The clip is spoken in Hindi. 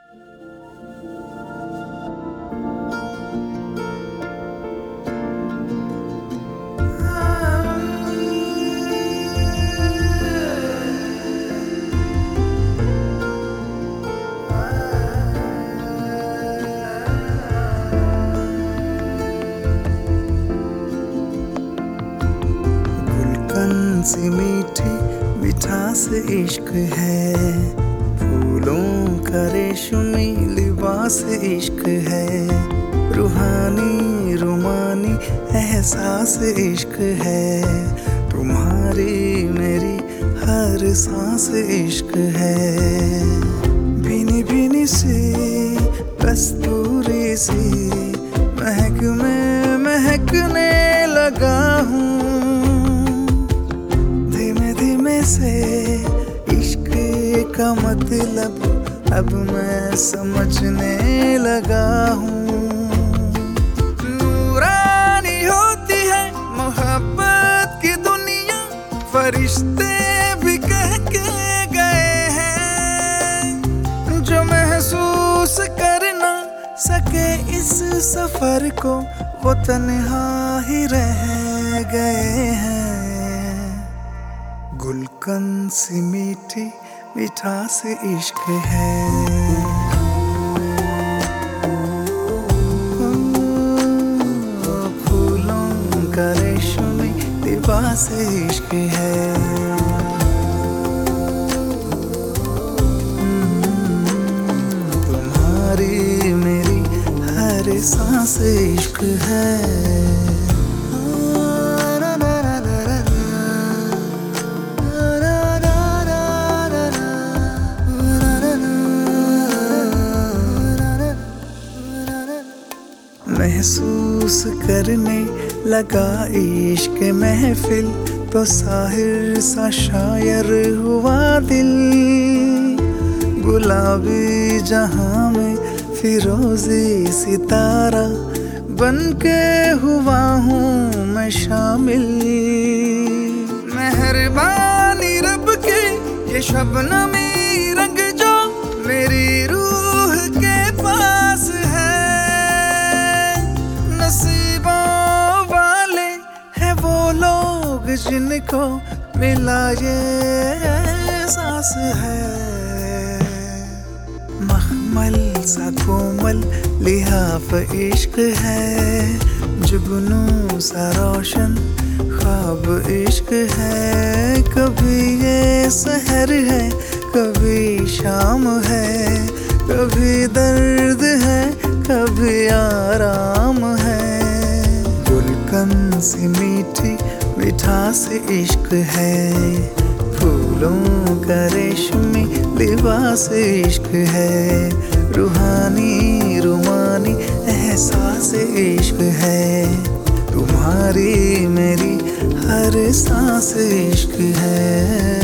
गुलकन सी मीठी मिठास इश्क है, फूलों का रेशमी लिबास इश्क है, रूहानी रुमानी एहसास इश्क है, तुम्हारी मेरी हर सांस इश्क है। भीनी भीनी सी कस्तूरी सी महक में महकने लगा हूँ, धीमे धीमे से इश्क का मतलब अब मैं समझने लगा हूँ। नूरानी होती है मोहब्बत की दुनिया, फरिश्ते भी कह के गए हैं, जो महसूस कर ना सके इस सफर को वो तन्हा ही रह गए हैं। गुलकन सी मीठी मिठास इश्क है, फूलों का रेशमी लिबास इश्क है, तुम्हारी मेरी हर सांस इश्क है। महसूस करने लगा इश्क महफिल, तो साहिर सा शायर हुआ दिल, गुलाबी जहां में फिरोजी सितारा बनके हुआ हूँ मैं शामिल। मेहरबानी रब के ये शबनमी रंग जो मेरी रूह के पास है, नसीबों वाले हैं वो लोग जिनको मिला ये एहसास है। मखमल सा कोमल लिहाफ इश्क है, जुगनू सा रोशन ख्वाब इश्क है, कभी ये सहर है कभी शाम है, कभी दर्द है कभी आराम है। गुलकन सी मीठी मिठास इश्क है, फूलों का रेशमी लिबास इश्क है, रूहानी रुमानी एहसास इश्क है, तुम्हारी मेरी हर सांस इश्क है।